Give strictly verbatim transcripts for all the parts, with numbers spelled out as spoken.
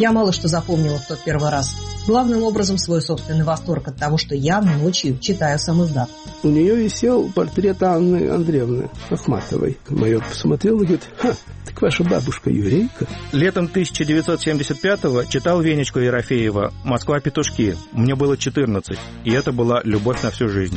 Я мало что запомнила в тот первый раз. Главным образом свой собственный восторг от того, что я ночью читаю самиздат. У нее висел портрет Анны Андреевны Ахматовой. Майор посмотрел и говорит: «Ха, так ваша бабушка еврейка?» Летом тысяча девятьсот семьдесят пятого читал Венечку Ерофеева «Москва-петушки». Мне было четырнадцать, и это была любовь на всю жизнь.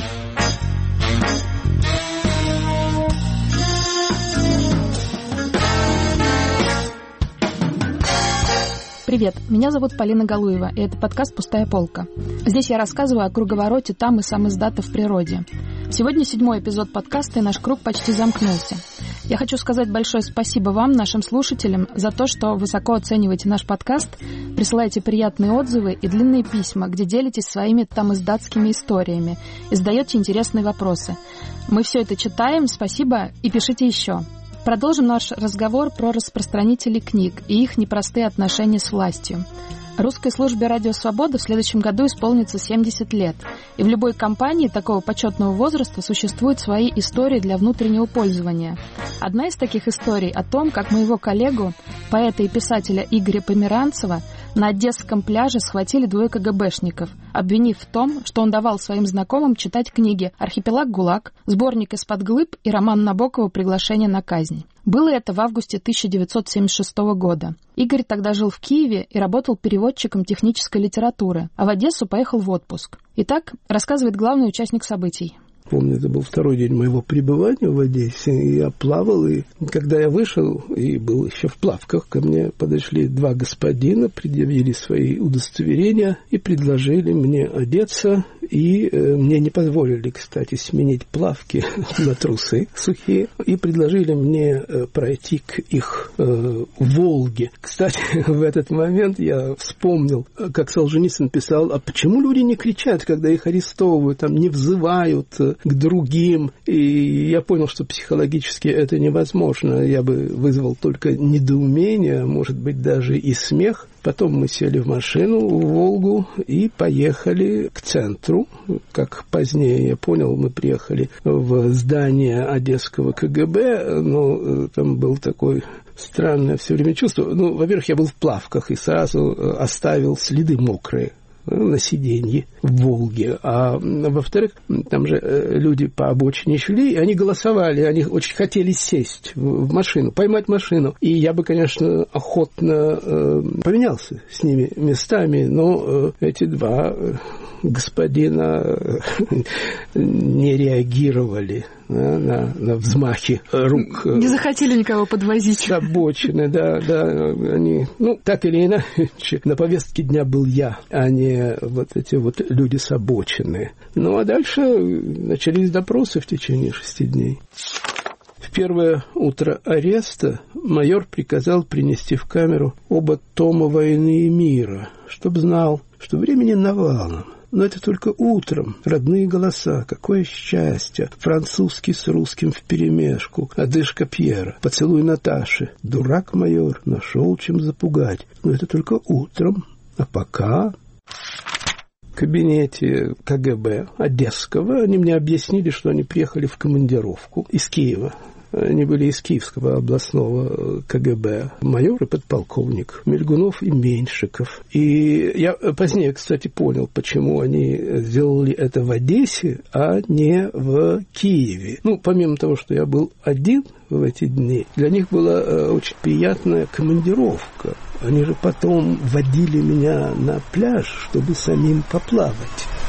Привет, меня зовут Полина Галуева, и это подкаст «Пустая полка». Здесь я рассказываю о круговороте там и самиздата в природе. Сегодня седьмой эпизод подкаста, и наш круг почти замкнулся. Я хочу сказать большое спасибо вам, нашим слушателям, за то, что высоко оцениваете наш подкаст, присылаете приятные отзывы и длинные письма, где делитесь своими тамиздатскими историями и задаете интересные вопросы. Мы все это читаем, спасибо, и пишите еще. Продолжим наш разговор про распространителей книг и их непростые отношения с властью. Русской службе «Радио Свобода» в следующем году исполнится семьдесят лет, и в любой компании такого почетного возраста существуют свои истории для внутреннего пользования. Одна из таких историй о том, как моего коллегу, поэта и писателя Игоря Померанцева, на Одесском пляже схватили двое КГБшников, обвинив в том, что он давал своим знакомым читать книги «Архипелаг ГУЛАГ», сборник «Из-под глыб» и роман Набокова «Приглашение на казнь». Было это в августе тысяча девятьсот семьдесят шестого года. Игорь тогда жил в Киеве и работал переводчиком технической литературы, а в Одессу поехал в отпуск. Итак, рассказывает главный участник событий. Помню, это был второй день моего пребывания в Одессе, и я плавал, и когда я вышел, и был еще в плавках, ко мне подошли два господина, предъявили свои удостоверения и предложили мне одеться, и э, мне не позволили, кстати, сменить плавки на трусы сухие, и предложили мне э, пройти к их э, Волге. Кстати, в этот момент я вспомнил, как Солженицын писал: а почему люди не кричат, когда их арестовывают, там, не взывают к другим? И я понял, что психологически это невозможно. Я бы вызвал только недоумение, может быть, даже и смех. Потом мы сели в машину, в Волгу, и поехали к центру. Как позднее я понял, мы приехали в здание Одесского КГБ, но там был такой странное все время чувство. Ну, во-первых, я был в плавках и сразу оставил следы мокрые на сиденье в Волге. А во-вторых, там же люди по обочине шли, и они голосовали, они очень хотели сесть в машину, поймать машину. И я бы, конечно, охотно э, поменялся с ними местами, но э, эти два господина не реагировали на, на, на взмахи рук. Не захотели никого подвозить. С обочины, да, да. Они, ну, так или иначе, на повестке дня был я, а не вот эти вот люди с обочины. Ну, а дальше начались допросы в течение шести дней. В первое утро ареста майор приказал принести в камеру оба тома «Войны и мира», чтоб знал, что времени навалом. Но это только утром. Родные голоса. Какое счастье. Французский с русским вперемешку. Одышка Пьера. Поцелуй Наташи. Дурак майор. Нашел чем запугать. Но это только утром. А пока... В кабинете КГБ Одесского они мне объяснили, что они приехали в командировку из Киева. Они были из Киевского областного КГБ. Майор и подполковник Мельгунов и Меньшиков. И я позднее, кстати, понял, почему они сделали это в Одессе, а не в Киеве. Ну, помимо того, что я был один в эти дни, для них была очень приятная командировка. Они же потом водили меня на пляж, чтобы самим поплавать.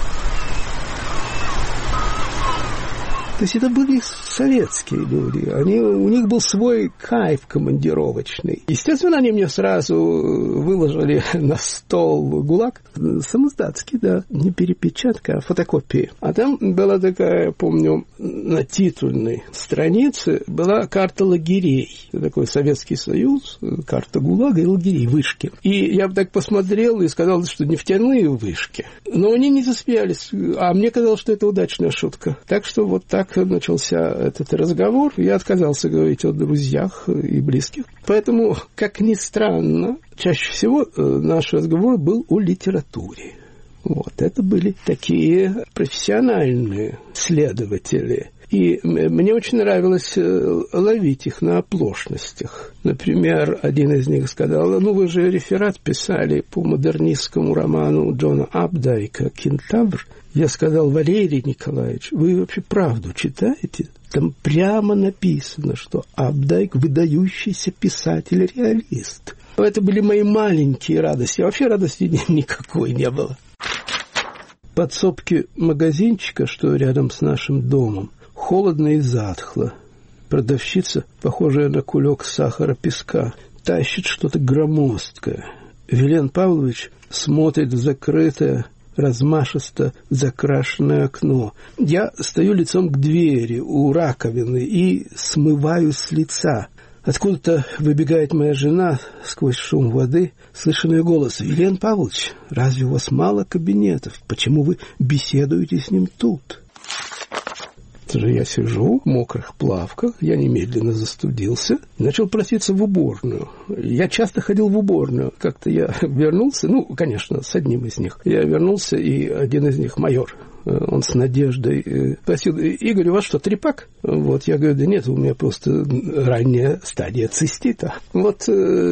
То есть это были советские люди. Они, у них был свой кайф командировочный. Естественно, они мне сразу выложили на стол ГУЛАГ. Самиздатский, да. Не перепечатка, а фотокопии. А там была такая, помню, на титульной странице была карта лагерей. Такой Советский Союз, карта ГУЛАГа и лагерей, вышки. И я бы так посмотрел и сказал, что нефтяные вышки. Но они не засмеялись. А мне казалось, что это удачная шутка. Так что вот так начался этот разговор. Я отказался говорить о друзьях и близких. Поэтому, как ни странно, чаще всего наш разговор был о литературе. Вот, это были такие профессиональные следователи. И мне очень нравилось ловить их на оплошностях. Например, один из них сказал: ну, вы же реферат писали по модернистскому роману Джона Апдайка «Кентавр». Я сказал: Валерий Николаевич, вы вообще правду читаете? Там прямо написано, что Апдайк – выдающийся писатель-реалист. Это были мои маленькие радости. А вообще радости никакой не было. В подсобке магазинчика, что рядом с нашим домом, холодно и затхло. Продавщица, похожая на кулек сахара песка, тащит что-то громоздкое. Вилен Павлович смотрит в закрытое, размашисто закрашенное окно. Я стою лицом к двери у раковины и смываюсь с лица. Откуда-то выбегает моя жена сквозь шум воды. Слышу ее голос: «Вилен Павлович, разве у вас мало кабинетов? Почему вы беседуете с ним тут?» Это же я сижу в мокрых плавках, я немедленно застудился, начал проситься в уборную. Я часто ходил в уборную. Как-то я вернулся, ну, конечно, с одним из них. Я вернулся, и один из них, майор, он с надеждой просил: Игорь, у вас что, трипак? Вот, я говорю: да нет, у меня просто ранняя стадия цистита. Вот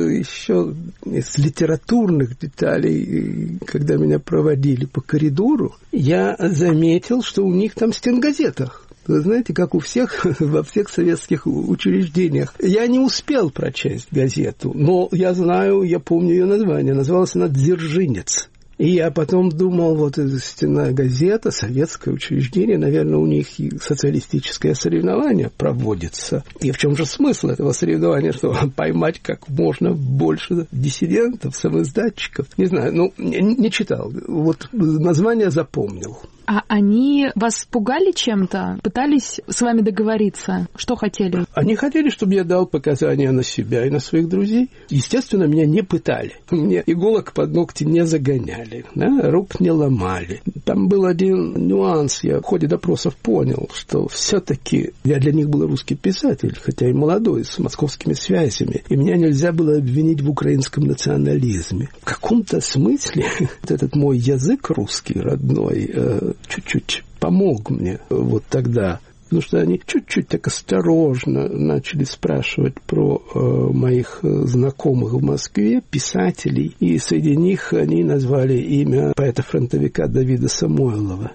еще из литературных деталей, когда меня проводили по коридору, я заметил, что у них там стенгазета. Вы знаете, как у всех, во всех советских учреждениях. Я не успел прочесть газету, но я знаю, я помню ее название. Называлась она «Дзержинец». И я потом думал, вот эта стенная газета, советское учреждение, наверное, у них и социалистическое соревнование проводится. И в чем же смысл этого соревнования? Чтобы поймать как можно больше диссидентов, самоиздатчиков? Не знаю, ну, не, не читал. Вот название запомнил. А они вас пугали чем-то? Пытались с вами договориться? Что хотели? Они хотели, чтобы я дал показания на себя и на своих друзей. Естественно, меня не пытали. Мне иголок под ногти не загоняли, да? Рук не ломали. Там был один нюанс. Я в ходе допросов понял, что все-таки я для них был русский писатель, хотя и молодой, с московскими связями. И меня нельзя было обвинить в украинском национализме. В каком-то смысле этот мой язык русский, родной, чуть-чуть помог мне вот тогда, потому что они чуть-чуть так осторожно начали спрашивать про э, моих знакомых в Москве, писателей, и среди них они назвали имя поэта-фронтовика Давида Самойлова.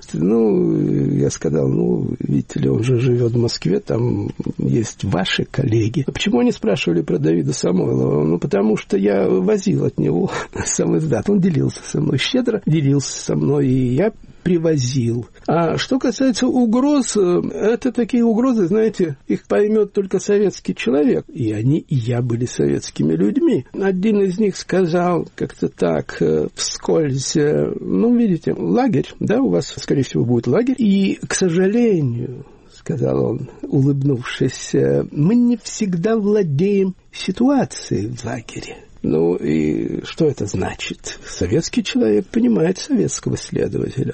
Ну, я сказал: ну, видите ли, он же живет в Москве, там есть ваши коллеги. А почему они спрашивали про Давида Самойлова? Ну, потому что я возил от него сам издат. Он делился со мной, щедро делился со мной, и я привозил. А что касается угроз, это такие угрозы, знаете, их поймет только советский человек. И они, и я были советскими людьми. Один из них сказал как-то так, вскользь: ну, видите, лагерь, да, у вас, скорее всего, будет лагерь. И, к сожалению, сказал он, улыбнувшись, мы не всегда владеем ситуацией в лагере. Ну, и что это значит? Советский человек понимает советского следователя.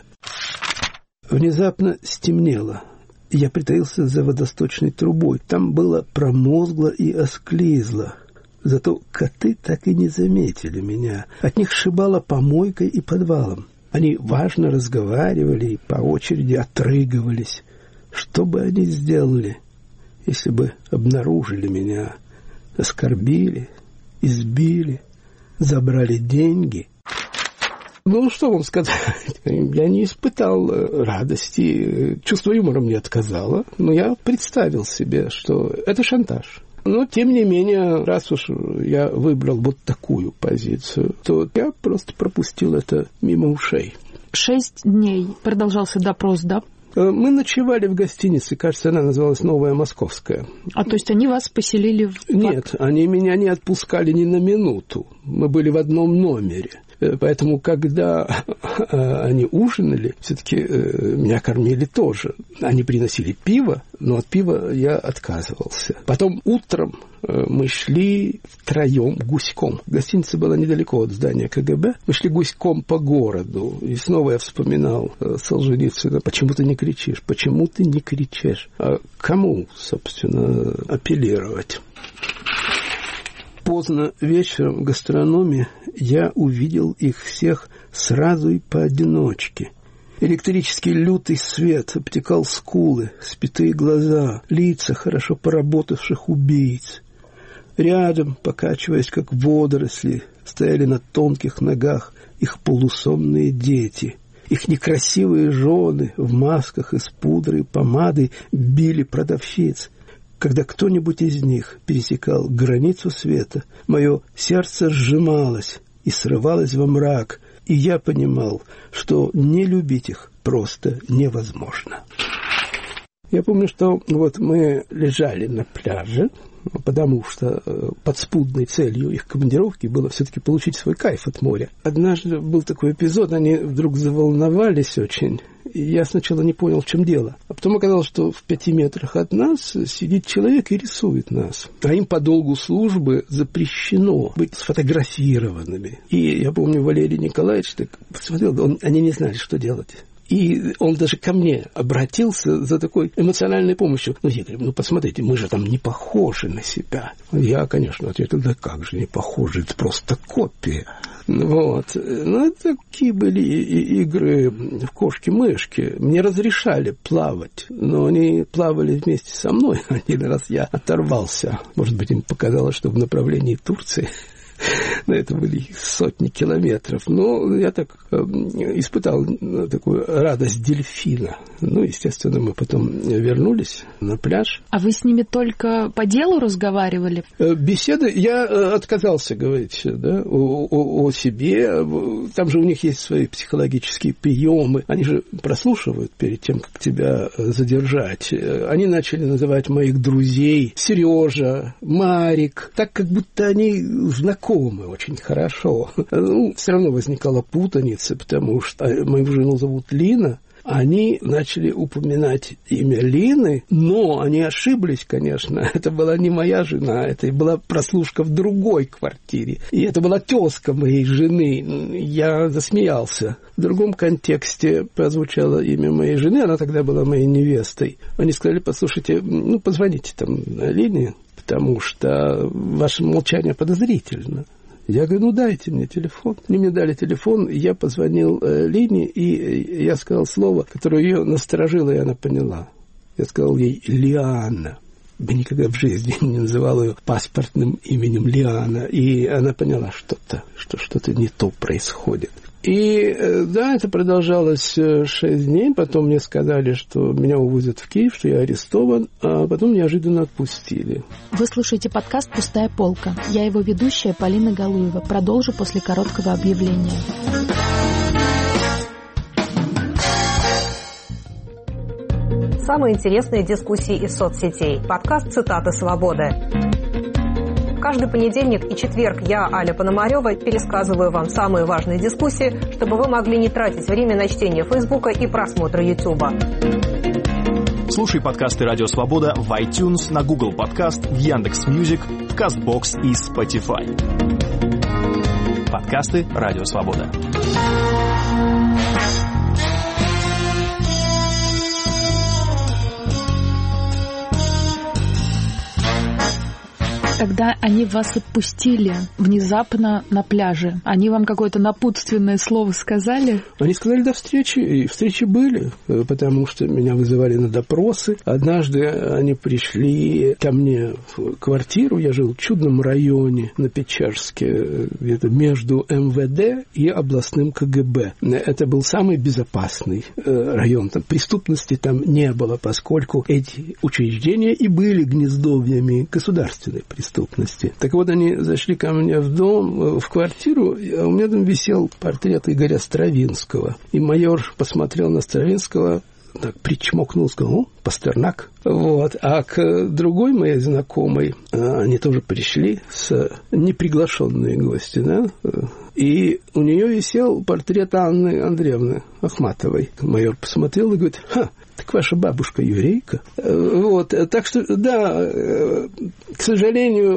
Внезапно стемнело. Я притаился за водосточной трубой. Там было промозгло и осклизло. Зато коты так и не заметили меня. От них шибало помойкой и подвалом. Они важно разговаривали и по очереди отрыгивались. Что бы они сделали, если бы обнаружили меня, оскорбили, избили, забрали деньги? Ну, что вам сказать? Я не испытал радости. Чувство юмора мне отказало. Но я представил себе, что это шантаж. Но, тем не менее, раз уж я выбрал вот такую позицию, то я просто пропустил это мимо ушей. Шесть дней продолжался допрос, да? Мы ночевали в гостинице, кажется, она называлась «Новая Московская». А то есть они вас поселили в... Нет, они меня не отпускали ни на минуту. Мы были в одном номере. Поэтому, когда они ужинали, все-таки меня кормили тоже. Они приносили пиво, но от пива я отказывался. Потом утром мы шли втроем гуськом. Гостиница была недалеко от здания ка гэ бэ. Мы шли гуськом по городу. И снова я вспоминал Солженицына. Почему ты не кричишь? Почему ты не кричишь? А кому, собственно, апеллировать? Поздно вечером в гастрономе я увидел их всех сразу и поодиночке. Электрический лютый свет обтекал скулы, спитые глаза, лица хорошо поработавших убийц. Рядом, покачиваясь как водоросли, стояли на тонких ногах их полусонные дети. Их некрасивые жены в масках из пудры и помады били продавщиц. Когда кто-нибудь из них пересекал границу света, мое сердце сжималось и срывалось во мрак, и я понимал, что не любить их просто невозможно. Я помню, что вот мы лежали на пляже, потому что подспудной целью их командировки было все-таки получить свой кайф от моря. Однажды был такой эпизод, они вдруг заволновались очень, и я сначала не понял, в чем дело. А потом оказалось, что в пяти метрах от нас сидит человек и рисует нас. А им по долгу службы запрещено быть сфотографированными. И я помню, Валерий Николаевич так посмотрел, он, они не знали, что делать. И он даже ко мне обратился за такой эмоциональной помощью. Ну, я говорю, ну, посмотрите, мы же там не похожи на себя. Я, конечно, ответил, да как же не похожи, это просто копия. Вот. Ну, такие были игры в кошки-мышки. Мне разрешали плавать, но они плавали вместе со мной. Один раз я оторвался. Может быть, им показалось, что в направлении Турции. Но это были сотни километров. Но я так э, испытал такую радость дельфина. Ну, естественно, мы потом вернулись на пляж. А вы с ними только по делу разговаривали? Беседы я отказался говорить, да, о, о, о себе. Там же у них есть свои психологические приемы. Они же прослушивают перед тем, как тебя задержать. Они начали называть моих друзей Сережа, Марик, так, как будто они знакомы очень хорошо. Ну, все равно возникала путаница, потому что мою жену зовут Лина. Они начали упоминать имя Лины, но они ошиблись, конечно. Это была не моя жена, это была прослушка в другой квартире. И это была тезка моей жены. Я засмеялся. В другом контексте прозвучало имя моей жены, она тогда была моей невестой. Они сказали, послушайте, ну, позвоните там Лине, потому что ваше молчание подозрительно. Я говорю, ну, дайте мне телефон. Они мне дали телефон, я позвонил э, Лине, и я сказал слово, которое ее насторожило, и она поняла. Я сказал ей «Лиана». Я никогда в жизни не называл ее паспортным именем Лиана, и она поняла что-то, что что-то не то происходит. И да, это продолжалось шесть дней, потом мне сказали, что меня увозят в Киев, что я арестован, а потом неожиданно отпустили. Вы слушаете подкаст «Пустая полка». Я его ведущая Полина Галуева. Продолжу после короткого объявления. Самые интересные дискуссии из соцсетей. Подкаст «Цитаты свободы». Каждый понедельник и четверг я, Аля Пономарева, пересказываю вам самые важные дискуссии, чтобы вы могли не тратить время на чтение Фейсбука и просмотр Ютуба. Слушай подкасты «Радио Свобода» в iTunes, на Google Подкаст, в Яндекс.Мьюзик, в Кастбокс и Spotify. Подкасты «Радио Свобода». Когда они вас отпустили внезапно на пляже, они вам какое-то напутственное слово сказали? Они сказали до встречи, и встречи были, потому что меня вызывали на допросы. Однажды они пришли ко мне в квартиру, я жил в чудном районе на Печерске, где-то между эм вэ дэ и областным ка гэ бэ. Это был самый безопасный район, там преступности там не было, поскольку эти учреждения и были гнездовьями государственной преступности. Преступности. Так вот, они зашли ко мне в дом, в квартиру, а у меня там висел портрет Игоря Стравинского. И майор посмотрел на Стравинского, так причмокнул, сказал, о, Пастернак. Вот. А к другой моей знакомой, они тоже пришли с неприглашенные гости, да, и у нее висел портрет Анны Андреевны Ахматовой. Майор посмотрел и говорит, ха, так ваша бабушка еврейка. Вот, так что, да, к сожалению,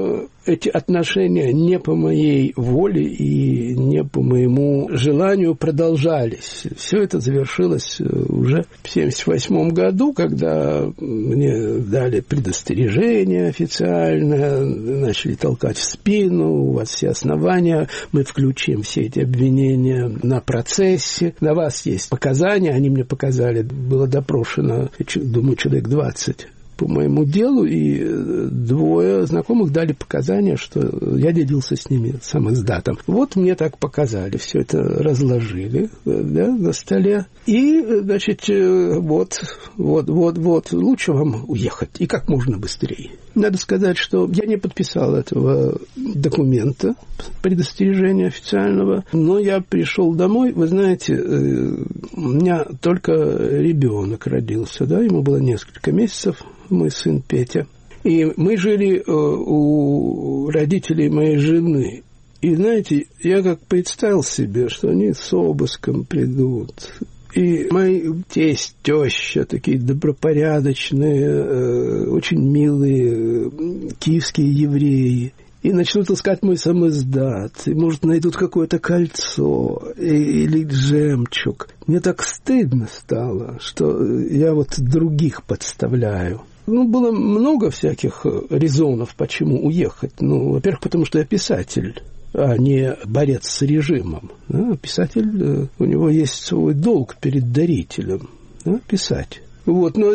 эти отношения не по моей воле и не по моему желанию продолжались. Все это завершилось уже в семьдесят восьмом году, когда мне дали предостережение официально, начали толкать в спину, у вас все основания, мы включим все эти обвинения на процессе, на вас есть показания, они мне показали, было допрошено, думаю, человек двадцать по моему делу, и двое знакомых дали показания, что я делился с ними самиздатом. Вот мне так показали, все это разложили, да, на столе. И, значит, вот, вот, вот, вот, лучше вам уехать, и как можно быстрее. Надо сказать, что я не подписал этого документа, предостережения официального, но я пришел домой, вы знаете, у меня только ребенок родился, да, ему было несколько месяцев, мой сын Петя. И мы жили у родителей моей жены. И, знаете, я как представил себе, что они с обыском придут. И мои тесть, теща, такие добропорядочные, очень милые киевские евреи. И начнут искать мой самиздат, и, может, найдут какое-то кольцо или жемчуг. Мне так стыдно стало, что я вот других подставляю. Ну, было много всяких резонов, почему уехать. Ну, во-первых, потому что я писатель, а не борец с режимом. Да? Писатель, у него есть свой долг перед дарителем, да? Писать. Вот. Но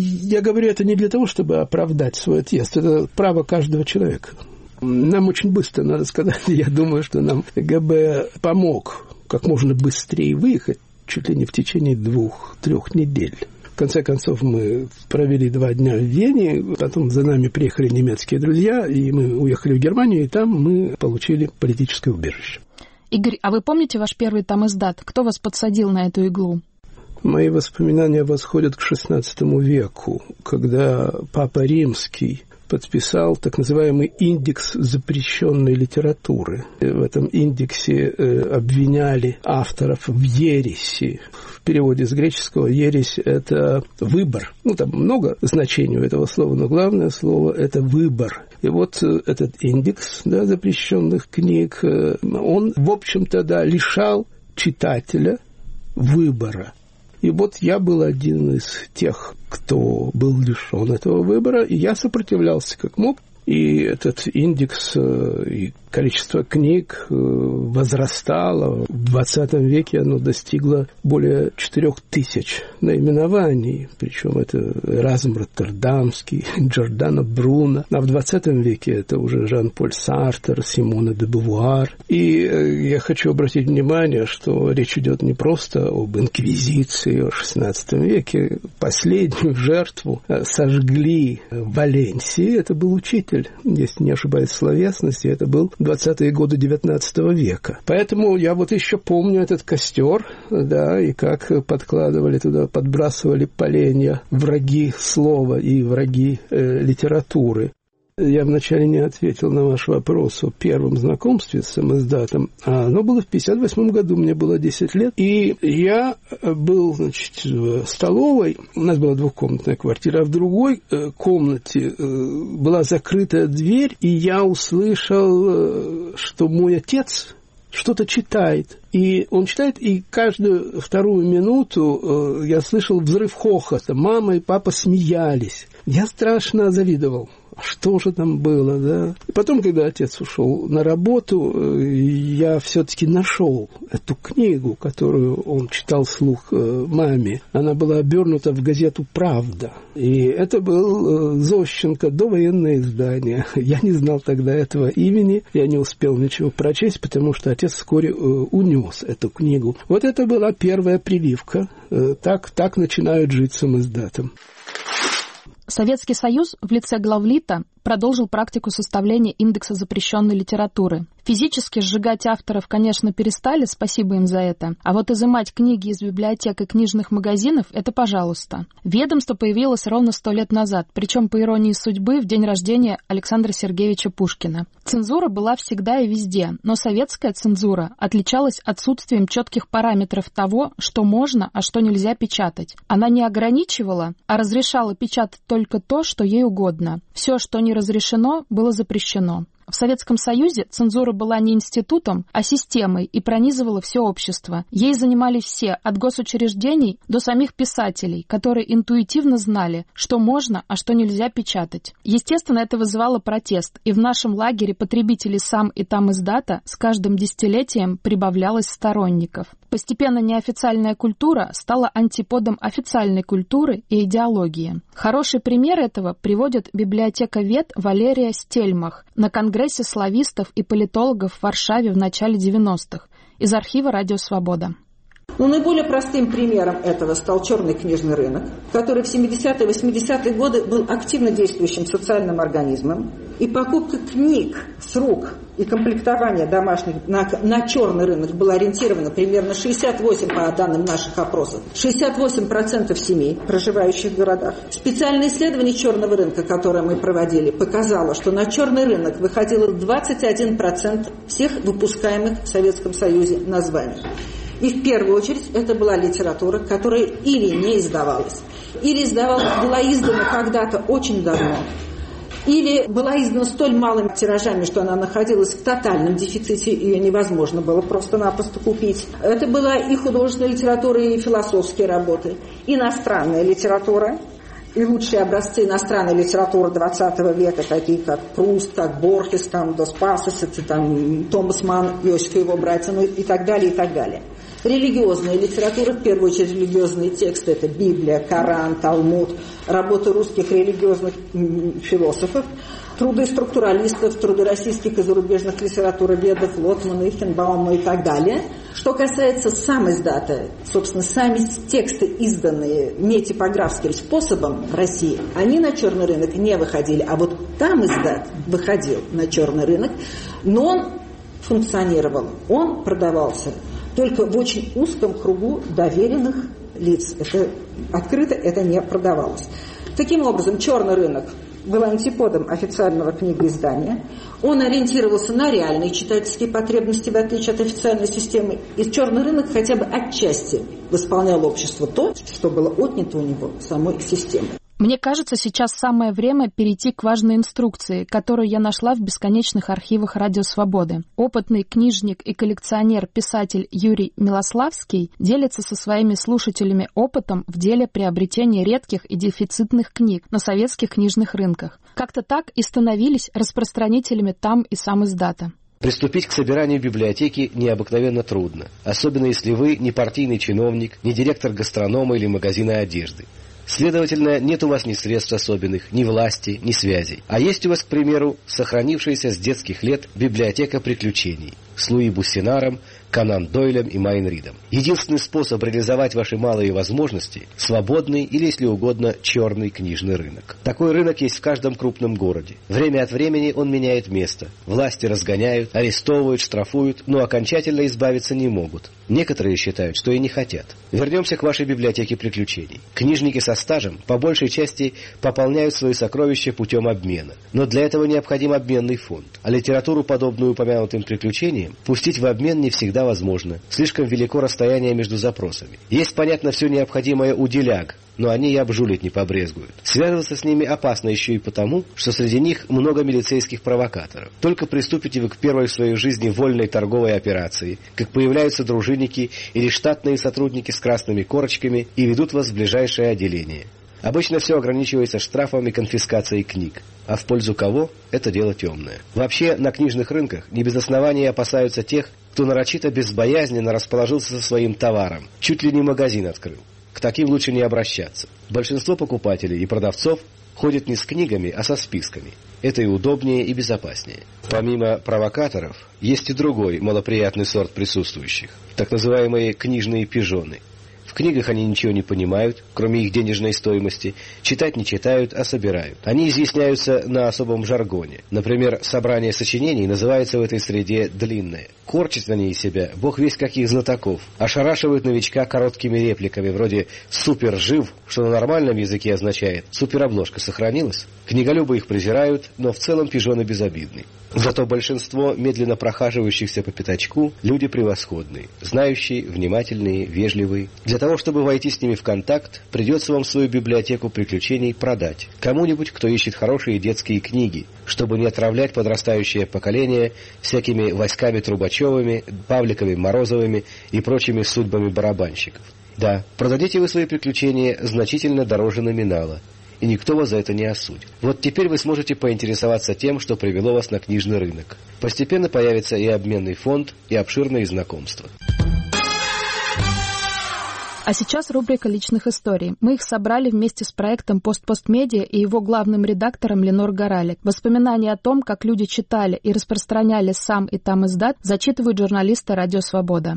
я говорю это не для того, чтобы оправдать свой отъезд. Это право каждого человека. Нам очень быстро, надо сказать, я думаю, что нам ГБ помог как можно быстрее выехать, чуть ли не в течение двух-трех недель. В конце концов, мы провели два дня в Вене, потом за нами приехали немецкие друзья, и мы уехали в Германию, и там мы получили политическое убежище. Игорь, а вы помните ваш первый тамиздат? Кто вас подсадил на эту иглу? Мои воспоминания восходят к шестнадцатому веку, когда Папа Римский подписал так называемый индекс запрещенной литературы. В этом индексе обвиняли авторов в ереси. В переводе с греческого ересь – это выбор. Ну, там много значений у этого слова, но главное слово – это выбор. И вот этот индекс, да, запрещенных книг, он, в общем-то, да, лишал читателя выбора. И вот я был один из тех, кто был лишен этого выбора, и я сопротивлялся как мог. И этот индекс и количество книг возрастало. В двадцатом веке оно достигло более четырех тысяч наименований. Причем это Эразм Роттердамский, Джордано Бруно. А в двадцатом веке это уже Жан-Поль Сартер, Симона де Бувуар. И я хочу обратить внимание, что речь идет не просто об инквизиции в шестнадцатом веке. Последнюю жертву сожгли в Валенсии. Это был учитель, если не ошибаюсь в словесности, это был двадцатые годы девятнадцатого века. Поэтому я вот еще помню этот костер, да, и как подкладывали туда, подбрасывали поленья враги слова и враги э, литературы. Я вначале не ответил на ваш вопрос о первом знакомстве с самиздатом. А оно было в пятьдесят восьмом году, мне было десять лет. И я был, значит, в столовой. У нас была двухкомнатная квартира, а в другой комнате была закрытая дверь, и я услышал, что мой отец что-то читает. И он читает, и каждую вторую минуту я слышал взрыв хохота. Мама и папа смеялись. Я страшно завидовал. Что же там было, да? И потом, когда отец ушел на работу, я все-таки нашел эту книгу, которую он читал вслух маме. Она была обернута в газету «Правда». И это был Зощенко, довоенное издание. Я не знал тогда этого имени, я не успел ничего прочесть, потому что отец вскоре унес эту книгу. Вот это была первая прививка. Так, так начинают жить самиздатом. Советский Союз в лице главлита продолжил практику составления индекса запрещенной литературы. Физически сжигать авторов, конечно, перестали, спасибо им за это, а вот изымать книги из библиотек и книжных магазинов – это пожалуйста. Ведомство появилось ровно сто лет назад, причем, по иронии судьбы, в день рождения Александра Сергеевича Пушкина. Цензура была всегда и везде, но советская цензура отличалась отсутствием четких параметров того, что можно, а что нельзя печатать. Она не ограничивала, а разрешала печатать только то, что ей угодно. Все, что не разрешено, было запрещено. В Советском Союзе цензура была не институтом, а системой и пронизывала все общество. Ей занимались все, от госучреждений до самих писателей, которые интуитивно знали, что можно, а что нельзя печатать. Естественно, это вызывало протест, и в нашем лагере потребителей сам и там издата с каждым десятилетием прибавлялось сторонников. Постепенно неофициальная культура стала антиподом официальной культуры и идеологии. Хороший пример этого приводит библиотековед Валерия Стельмах на Конгрессе славистов и политологов в Варшаве в начале девяностых из архива «Радио Свобода». Но наиболее простым примером этого стал черный книжный рынок, который в семидесятые и восьмидесятые годы был активно действующим социальным организмом. И покупка книг с рук и комплектование домашних на, на черный рынок было ориентировано примерно шестьдесят восемь процентов, по данным наших опросов, шестьдесят восемь процентов семей, проживающих в городах. Специальное исследование черного рынка, которое мы проводили, показало, что на черный рынок выходило двадцать один процент всех выпускаемых в Советском Союзе названий. И в первую очередь это была литература, которая или не издавалась, или издавалась, была издана когда-то очень давно, или была издана столь малыми тиражами, что она находилась в тотальном дефиците, ее невозможно было просто-напросто купить. Это была и художественная литература, и философские работы, иностранная литература. И лучшие образцы иностранной литературы двадцатого века, такие как Пруст, как Борхес, там, Дос Пасос, там, Томас Манн, Иосиф и его братья, ну, и так далее, и так далее. Религиозная литература, в первую очередь религиозные тексты, это Библия, Коран, Талмуд, работы русских религиозных философов, труды структуралистов, труды российских и зарубежных литературоведов, Лотмана, Ихтенбаума и так далее. Что касается сам издата, собственно, сами тексты, изданные не типографским способом в России, они на черный рынок не выходили, а вот там издат выходил на черный рынок, но он функционировал, он продавался только в очень узком кругу доверенных лиц. Это открыто это не продавалось. Таким образом, черный рынок был антиподом официального книгоиздания. Он ориентировался на реальные читательские потребности, в отличие от официальной системы. И черный рынок хотя бы отчасти восполнял обществу то, что было отнято у него самой системой. Мне кажется, сейчас самое время перейти к важной инструкции, которую я нашла в бесконечных архивах «Радио Свободы». Опытный книжник и коллекционер-писатель Юрий Милославский делится со своими слушателями опытом в деле приобретения редких и дефицитных книг на советских книжных рынках. Как-то так и становились распространителями там и сам издата. Приступить к собиранию библиотеки необыкновенно трудно, особенно если вы не партийный чиновник, не директор гастронома или магазина одежды. Следовательно, нет у вас ни средств особенных, ни власти, ни связей. А есть у вас, к примеру, сохранившаяся с детских лет библиотека приключений с Луи Буссинаром, Конан Дойлем и Майн Ридом. Единственный способ реализовать ваши малые возможности – свободный или, если угодно, черный книжный рынок. Такой рынок есть в каждом крупном городе. Время от времени он меняет место. Власти разгоняют, арестовывают, штрафуют, но окончательно избавиться не могут. Некоторые считают, что и не хотят. Вернемся к вашей библиотеке приключений. Книжники со стажем по большей части пополняют свои сокровища путем обмена. Но для этого необходим обменный фонд. А литературу, подобную упомянутым приключениям, пустить в обмен не всегда возможно. Слишком велико расстояние между запросами. Есть, понятно, все необходимое у деляг, но они и обжулить не побрезгуют. Связываться с ними опасно еще и потому, что среди них много милицейских провокаторов. Только приступите вы к первой в своей жизни вольной торговой операции, как появляются дружинники или штатные сотрудники с красными корочками и ведут вас в ближайшее отделение. Обычно все ограничивается штрафом и конфискацией книг. А в пользу кого – это дело темное. Вообще, на книжных рынках не без основания опасаются тех, кто нарочито безбоязненно расположился со своим товаром, чуть ли не магазин открыл. К таким лучше не обращаться. Большинство покупателей и продавцов ходят не с книгами, а со списками. Это и удобнее, и безопаснее. Помимо провокаторов, есть и другой малоприятный сорт присутствующих – так называемые книжные пижоны. В книгах они ничего не понимают, кроме их денежной стоимости. Читать не читают, а собирают. Они изъясняются на особом жаргоне. Например, собрание сочинений называется в этой среде «длинное». Корчат они из себя бог весть каких знатоков. Ошарашивают новичка короткими репликами вроде «супер жив», что на нормальном языке означает «суперобложка сохранилась». Книголюбы их презирают, но в целом пижоны безобидны. Зато большинство медленно прохаживающихся по пятачку люди превосходные, знающие, внимательные, вежливые. Для того, чтобы войти с ними в контакт, придется вам свою библиотеку приключений продать кому-нибудь, кто ищет хорошие детские книги, чтобы не отравлять подрастающее поколение всякими Васьками Трубачевыми, Павликами Морозовыми и прочими судьбами барабанщиков. Да, продадите вы свои приключения значительно дороже номинала, и никто вас за это не осудит. Вот теперь вы сможете поинтересоваться тем, что привело вас на книжный рынок. Постепенно появится и обменный фонд, и обширные знакомства. А сейчас рубрика личных историй. Мы их собрали вместе с проектом «Пост-Пост-Медиа» и его главным редактором Ленор Горалик. Воспоминания о том, как люди читали и распространяли сам и там издат, зачитывают журналисты «Радио Свобода».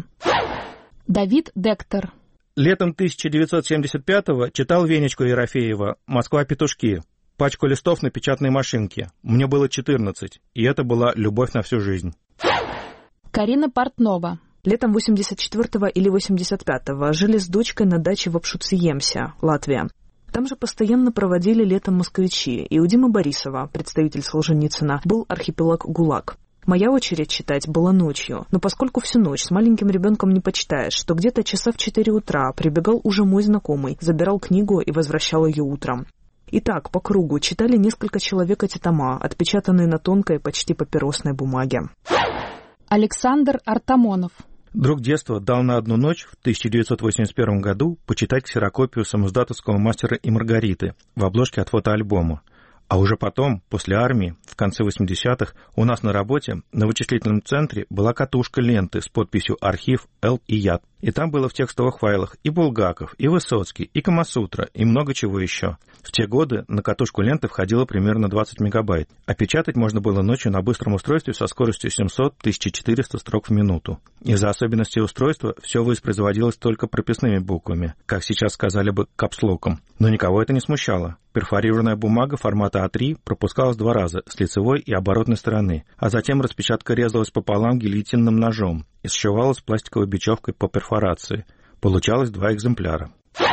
Давид Дектор. Летом тысяча девятьсот семьдесят пятого читал Венечку Ерофеева «Москва-петушки», пачку листов на печатной машинке. Мне было четырнадцать, и это была любовь на всю жизнь. Карина Портнова. Летом восемьдесят четвёртого или восемьдесят пятого жили с дочкой на даче в Апшуциемсе, Латвия. Там же постоянно проводили летом москвичи, и у Димы Борисова, представитель Солженицына, был архипелаг ГУЛАГ. Моя очередь читать была ночью, но поскольку всю ночь с маленьким ребенком не почитаешь, что где-то часа в четыре утра прибегал уже мой знакомый, забирал книгу и возвращал ее утром. Итак, по кругу читали несколько человек эти тома, отпечатанные на тонкой, почти папиросной бумаге. Александр Артамонов. Друг детства дал на одну ночь в тысяча девятьсот восемьдесят первом году почитать ксерокопию самоиздатовского «Мастера и Маргариты» в обложке от фотоальбома. А уже потом, после армии, в конце восьмидесятых, у нас на работе на вычислительном центре была катушка ленты с подписью «Архив Л. и Яд». И там было в текстовых файлах и Булгаков, и Высоцкий, и Камасутра, и много чего еще. В те годы на катушку ленты входило примерно двадцать мегабайт, а печатать можно было ночью на быстром устройстве со скоростью семьсот — тысяча четыреста строк в минуту. Из-за особенностей устройства все воспроизводилось только прописными буквами, как сейчас сказали бы капслоком. Но никого это не смущало. Перфорированная бумага формата А три пропускалась два раза с лицевой и оборотной стороны, а затем распечатка резалась пополам гильотинным ножом и сшивалась пластиковой бечевкой по перфорации. Получалось два экземпляра.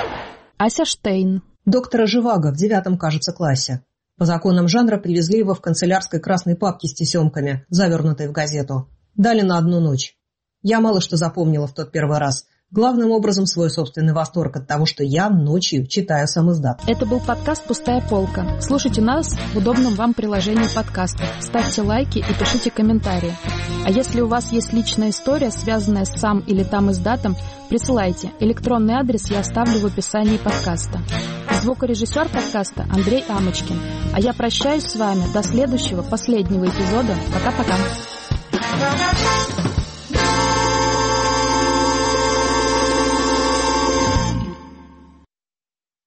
Ася Штейн. Доктора Живаго в девятом, кажется, классе. По законам жанра привезли его в канцелярской красной папке с тесемками, завернутой в газету. Дали на одну ночь. Я мало что запомнила в тот первый раз. Главным образом свой собственный восторг от того, что я ночью читаю самиздат. Это был подкаст «Пустая полка». Слушайте нас в удобном вам приложении подкастов. Ставьте лайки и пишите комментарии. А если у вас есть личная история, связанная с сам или там издатом, присылайте. Электронный адрес я оставлю в описании подкаста. Звукорежиссер подкаста Андрей Амочкин. А я прощаюсь с вами до следующего, последнего эпизода. Пока-пока.